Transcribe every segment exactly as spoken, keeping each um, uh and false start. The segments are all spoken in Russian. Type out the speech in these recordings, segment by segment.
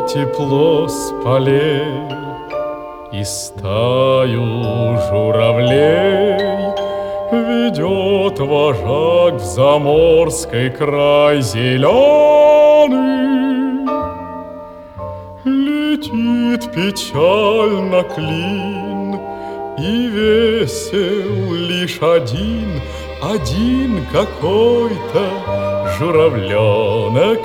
тепло с полей и стаю журавлей ведет вожак в заморский край зеленый. Летит печально клин, и весел лишь один, один какой-то журавленок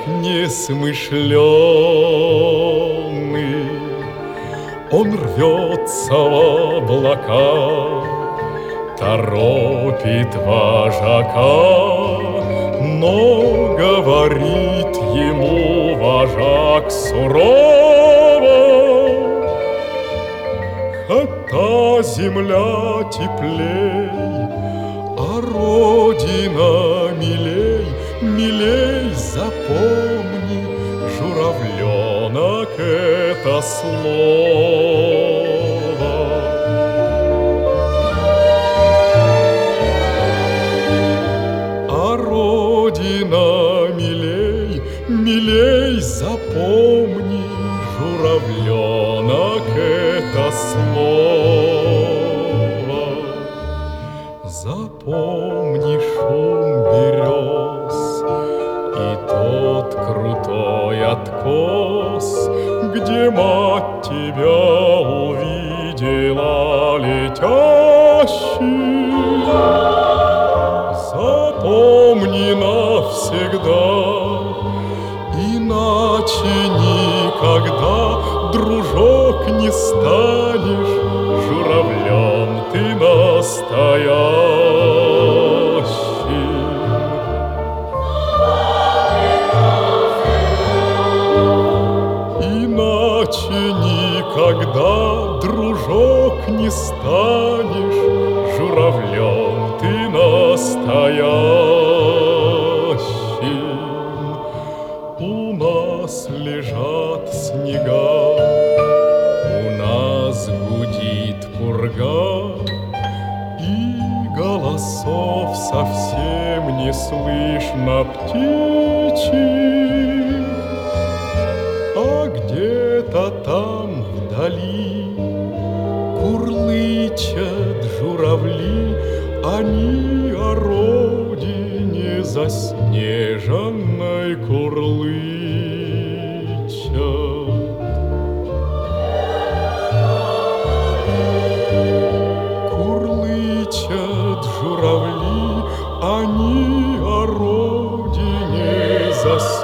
несмышленый. Он рвется в облака, торопит вожака, но говорит ему вожак сурово: хотя земля теплей, а родина милей, милей, запомни, журавленок, это слово. А родина милей, милей, запомни, журавленок, это слово. Запомни шум берез и тот крутой откос, где мать тебя увидела летящий. Запомни навсегда, иначе никогда, дружок, не станешь журавлем ты настоящим. Иначе никогда, дружок, не станешь журавлем ты настоящим. У нас лежат снега, у нас гудит пурга, и голосов совсем не слышно птичьих. А где-то там вдали курлычат журавли, они о родине заснеженной курлычат. Курлычат журавли, они о родине заснеженной